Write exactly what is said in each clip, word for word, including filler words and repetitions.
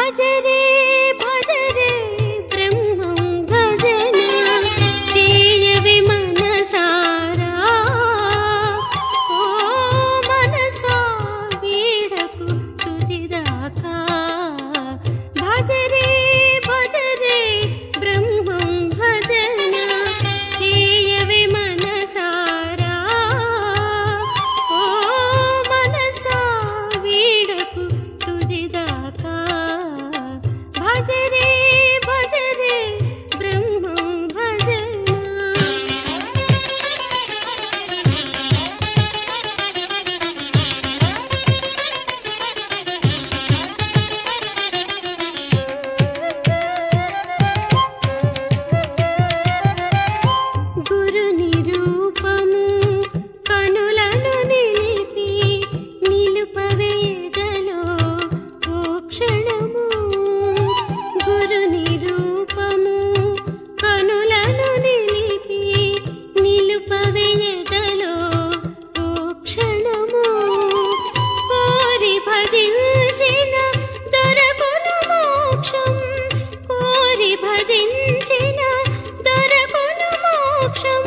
భజరే భజరే బ్రహ్మం భజన చేయవే మనసారా ఓ మనసా వీడకు తుదిదాకా భజరే భజరే బ్రహ్మం భజన చేయవే మనసారా ఓ మనసా వీడకు తుదిదాకా భజరే భజరే బ్రహ్మం భజన గురు నిరూపము కనులను నిలిపి నిలుపవే ఎదలో ఓ క్షణము గురు నిరూపము కనులను నిలిపి నిలుపవే ఎదలో ఓ క్షణము కోరి భజించిన దొరకును మోక్షం కోరి భజించిన దొరకును మోక్షం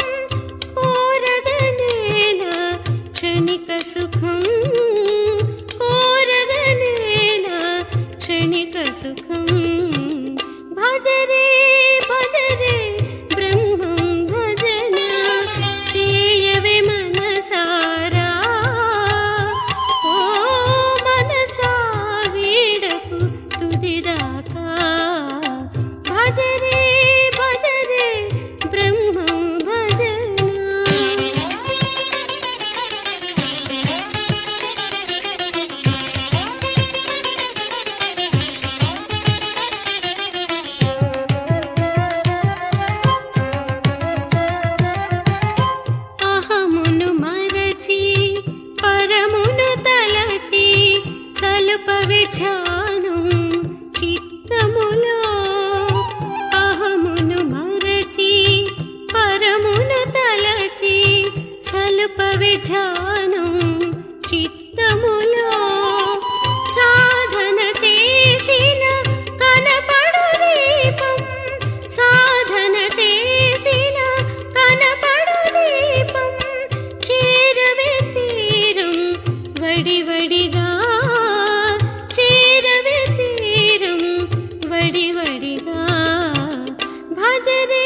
కోరగనేల క్షణిక సుఖం కోరగనేల క్షణిక సుఖం భజరే భజరే బ్రహ్మం భజన చేయవే మనసారా ఓ మనసా వీడకు తుదిదాకా భజరే భజరే బ్రహ్మం భజన అహమును మరచి పరమును తలచి సలుపవి ధ్యానం చిత్తములో అహమును మరచి పరమును తలచి సలుపవి ధ్యానం చిత్తములో సాధన చేసిన కనపడు దీపం సాధన చేసిన కనపడు దీపం చేరవే తీరం వడివడిగా చేరవే తీరం వడివడిగా భజరే